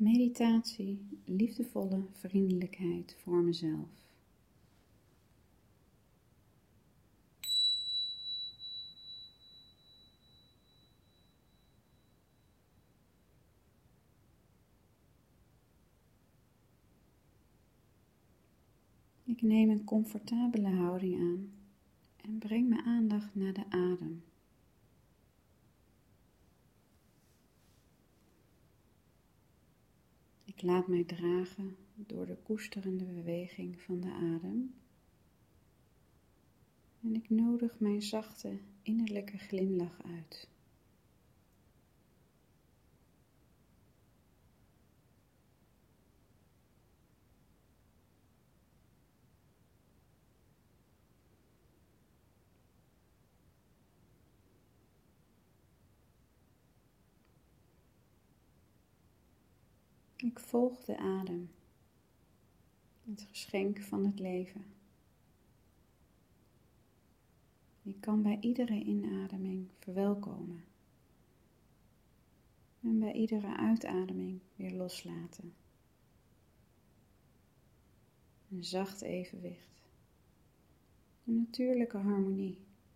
Meditatie, liefdevolle vriendelijkheid voor mezelf. Ik neem een comfortabele houding aan en breng mijn aandacht naar de adem. Ik laat mij dragen door de koesterende beweging van de adem en ik nodig mijn zachte innerlijke glimlach uit. Ik volg de adem, het geschenk van het leven. Ik kan bij iedere inademing verwelkomen en bij iedere uitademing weer loslaten. Een zacht evenwicht, een natuurlijke harmonie.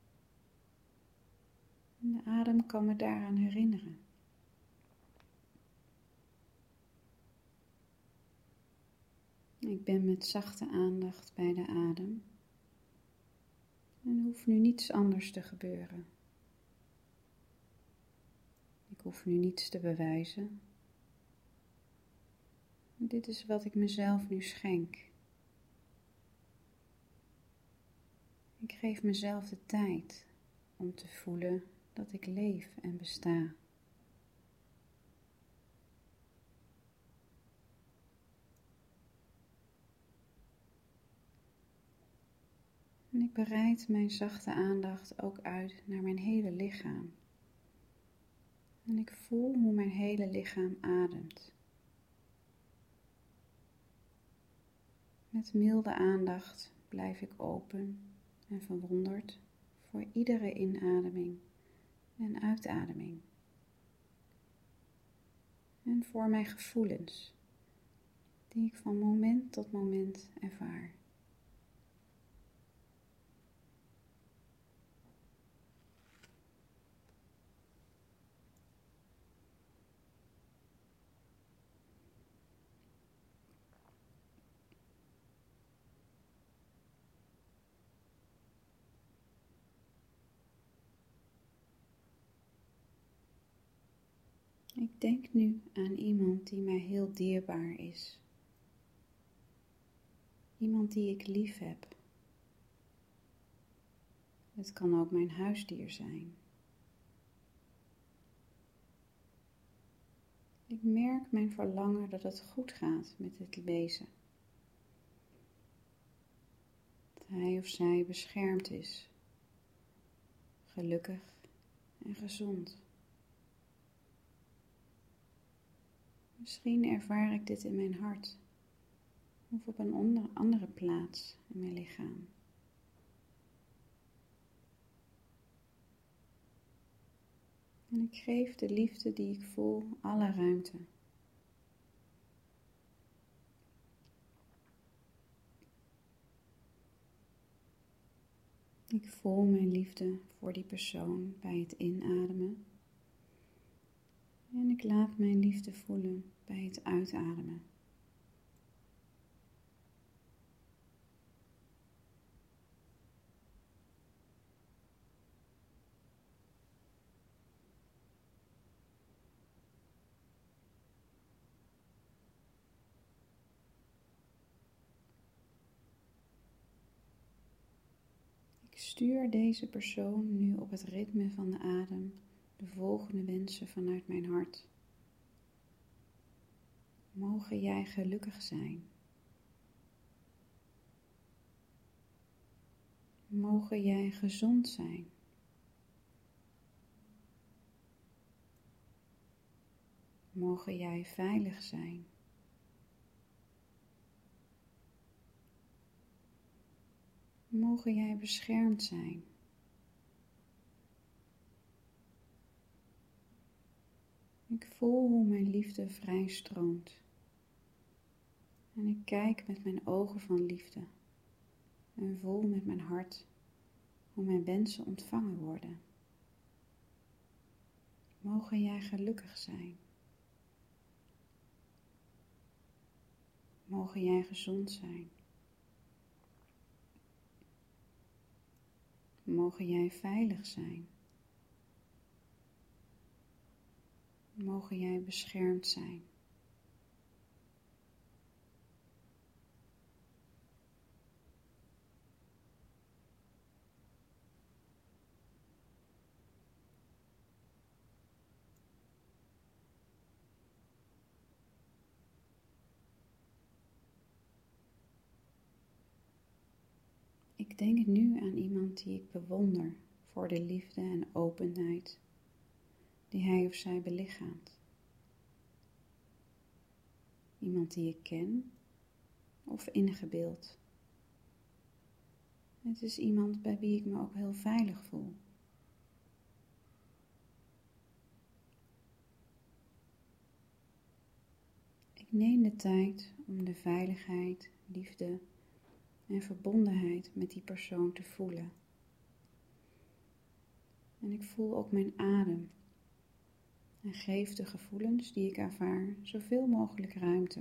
En de adem kan me daaraan herinneren. Ik ben met zachte aandacht bij de adem en hoeft nu niets anders te gebeuren. Ik hoef nu niets te bewijzen. Dit is wat ik mezelf nu schenk. Ik geef mezelf de tijd om te voelen dat ik leef en besta. En ik breid mijn zachte aandacht ook uit naar mijn hele lichaam. En ik voel hoe mijn hele lichaam ademt. Met milde aandacht blijf ik open en verwonderd voor iedere inademing en uitademing. En voor mijn gevoelens, die ik van moment tot moment ervaar. Ik denk nu aan iemand die mij heel dierbaar is. Iemand die ik lief heb. Het kan ook mijn huisdier zijn. Ik merk mijn verlangen dat het goed gaat met dit wezen. Dat hij of zij beschermd is, gelukkig en gezond. Misschien ervaar ik dit in mijn hart of op een andere plaats in mijn lichaam. En ik geef de liefde die ik voel alle ruimte. Ik voel mijn liefde voor die persoon bij het inademen. En ik laat mijn liefde voelen bij het uitademen. Ik stuur deze persoon nu op het ritme van de adem de volgende wensen vanuit mijn hart. Mogen jij gelukkig zijn. Mogen jij gezond zijn. Mogen jij veilig zijn. Mogen jij beschermd zijn. Ik voel hoe mijn liefde vrij stroomt. En ik kijk met mijn ogen van liefde en voel met mijn hart hoe mijn wensen ontvangen worden. Mogen jij gelukkig zijn. Mogen jij gezond zijn. Mogen jij veilig zijn. Mogen jij beschermd zijn. Ik denk nu aan iemand die ik bewonder voor de liefde en openheid die hij of zij belichaamt. Iemand die ik ken of ingebeeld. Het is iemand bij wie ik me ook heel veilig voel. Ik neem de tijd om de veiligheid, liefde en verbondenheid met die persoon te voelen. En ik voel ook mijn adem en geef de gevoelens die ik ervaar zoveel mogelijk ruimte.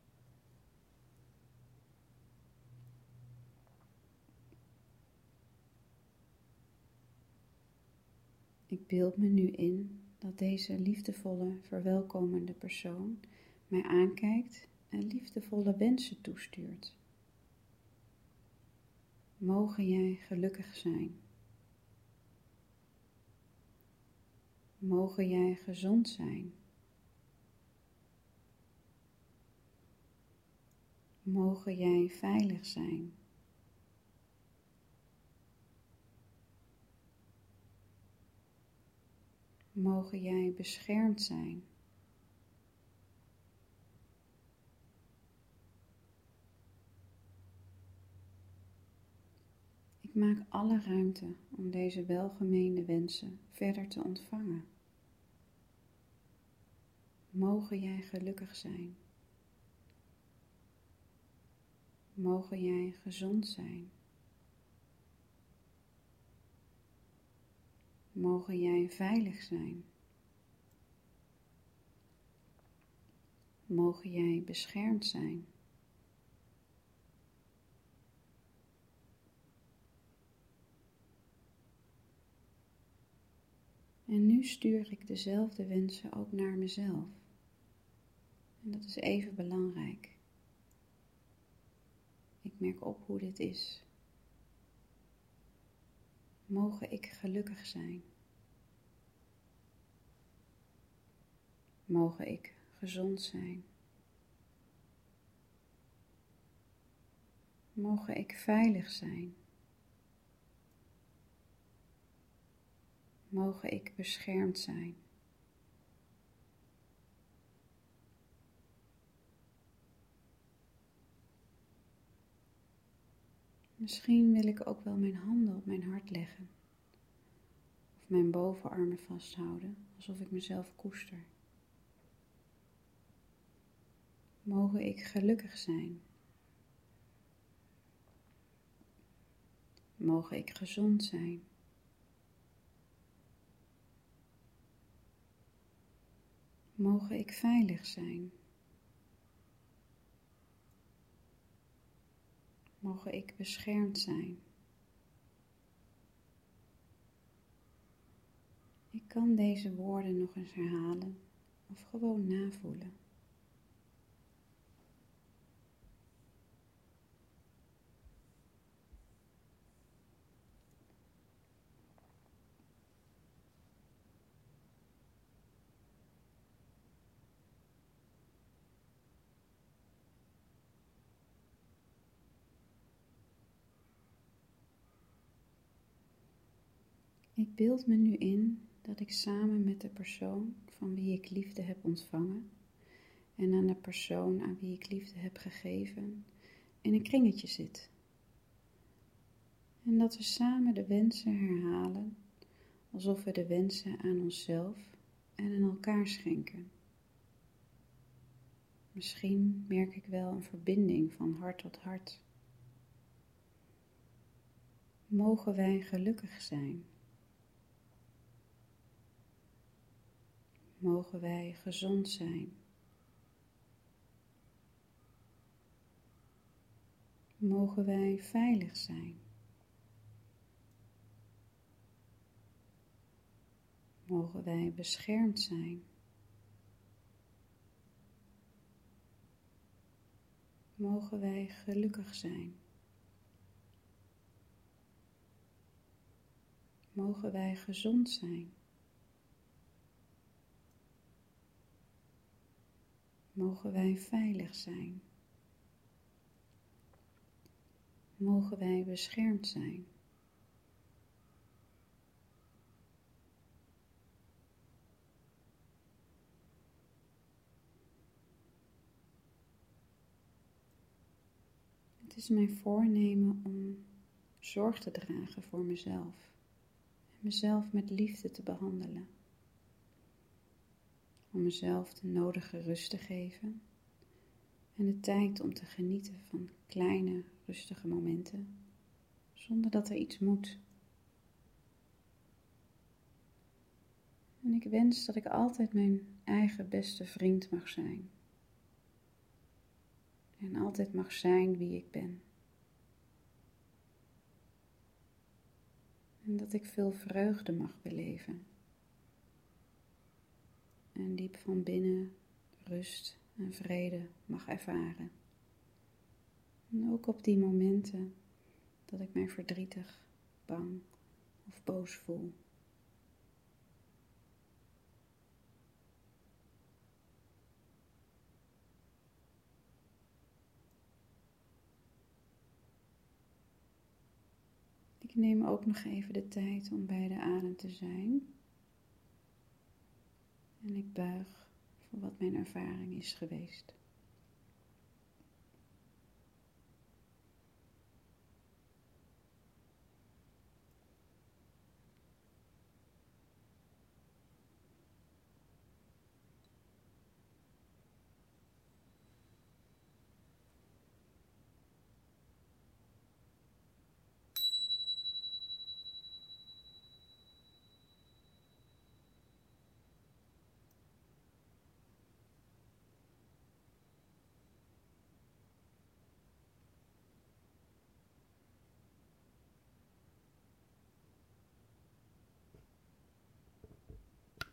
Ik beeld me nu in dat deze liefdevolle, verwelkomende persoon mij aankijkt en liefdevolle wensen toestuurt. Mogen jij gelukkig zijn. Mogen jij gezond zijn. Mogen jij veilig zijn. Mogen jij beschermd zijn. Ik maak alle ruimte om deze welgemeende wensen verder te ontvangen. Mogen jij gelukkig zijn. Mogen jij gezond zijn. Mogen jij veilig zijn. Mogen jij beschermd zijn. En nu stuur ik dezelfde wensen ook naar mezelf. En dat is even belangrijk. Ik merk op hoe dit is. Mogen ik gelukkig zijn. Mogen ik gezond zijn. Mogen ik veilig zijn. Mogen ik beschermd zijn. Misschien wil ik ook wel mijn handen op mijn hart leggen. Of mijn bovenarmen vasthouden, alsof ik mezelf koester. Mogen ik gelukkig zijn. Mogen ik gezond zijn. Mogen ik veilig zijn. Mogen ik beschermd zijn. Ik kan deze woorden nog eens herhalen of gewoon navoelen. Ik beeld me nu in dat ik samen met de persoon van wie ik liefde heb ontvangen en aan de persoon aan wie ik liefde heb gegeven in een kringetje zit. En dat we samen de wensen herhalen alsof we de wensen aan onszelf en aan elkaar schenken. Misschien merk ik wel een verbinding van hart tot hart. Mogen wij gelukkig zijn? Mogen wij gezond zijn? Mogen wij veilig zijn? Mogen wij beschermd zijn? Mogen wij gelukkig zijn? Mogen wij gezond zijn? Mogen wij veilig zijn? Mogen wij beschermd zijn? Het is mijn voornemen om zorg te dragen voor mezelf en mezelf met liefde te behandelen. Om mezelf de nodige rust te geven en de tijd om te genieten van kleine, rustige momenten, zonder dat er iets moet. En ik wens dat ik altijd mijn eigen beste vriend mag zijn. En altijd mag zijn wie ik ben. En dat ik veel vreugde mag beleven. En diep van binnen rust en vrede mag ervaren. En ook op die momenten dat ik mij verdrietig, bang of boos voel. Ik neem ook nog even de tijd om bij de adem te zijn. En ik buig voor wat mijn ervaring is geweest.